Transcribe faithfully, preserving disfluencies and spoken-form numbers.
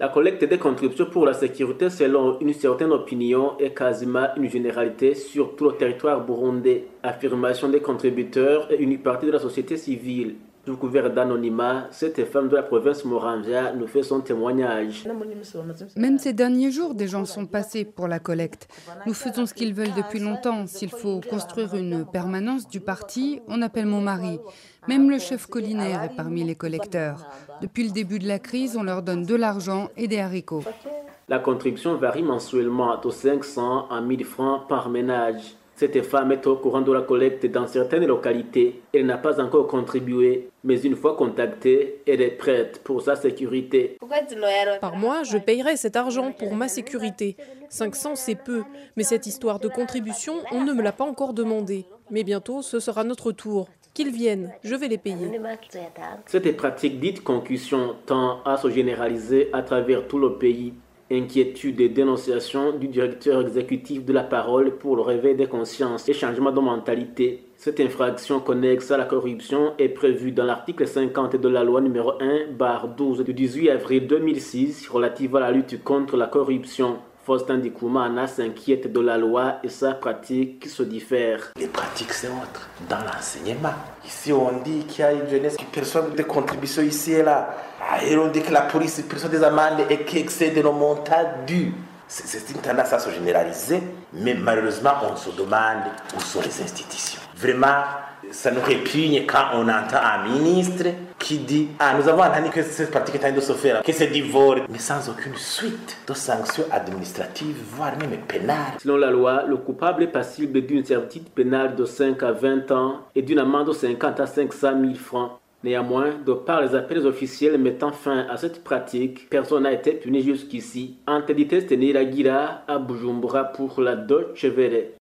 La collecte des contributions pour la sécurité, selon une certaine opinion, est quasiment une généralité sur tout le territoire burundais. Affirmation des contributeurs et une partie de la société civile. Sous couvert d'anonymat, cette femme de la province Moramvia nous fait son témoignage. Même ces derniers jours, des gens sont passés pour la collecte. Nous faisons ce qu'ils veulent depuis longtemps. S'il faut construire une permanence du parti, on appelle mon mari. Même le chef collinaire est parmi les collecteurs. Depuis le début de la crise, on leur donne de l'argent et des haricots. La contribution varie mensuellement de cinq cents à mille francs par ménage. Cette femme est au courant de la collecte dans certaines localités. Elle n'a pas encore contribué, mais une fois contactée, elle est prête pour sa sécurité. Par mois, je payerai cet argent pour ma sécurité. cinq cents, c'est peu, mais cette histoire de contribution, on ne me l'a pas encore demandé. Mais bientôt, ce sera notre tour. Qu'ils viennent, je vais les payer. Cette pratique dite concussion tend à se généraliser à travers tout le pays. Inquiétude et dénonciation du directeur exécutif de la Parole pour le réveil des consciences et changement de mentalité. Cette infraction connexe à la corruption est prévue dans l'article cinquante de la loi numéro un barre douze du dix-huit avril deux mille six relative à la lutte contre la corruption. Faustin Ndikoumana s'inquiète de la loi et sa pratique qui se diffèrent. Les pratiques, c'est autre. Dans l'enseignement. Ici, on dit qu'il y a une jeunesse qui perçoit des contributions ici et là. Et on dit que la police perçoit des amendes et qui excède nos montants dus. C'est une tendance à se généraliser, mais malheureusement, on se demande où sont les institutions. Vraiment, ça nous répugne quand on entend un ministre qui dit « Ah, nous avons entendu que cette pratique est en train de se faire, que c'est divorce », mais sans aucune suite de sanctions administratives, voire même pénales. Selon la loi, le coupable est passible d'une servitude pénale de cinq à vingt ans et d'une amende de cinquante à cinq cent mille francs. Néanmoins, de par les appels officiels mettant fin à cette pratique, personne n'a été puni jusqu'ici. Antedite Stenira Gira à Bujumbura pour la Deutsche Welle.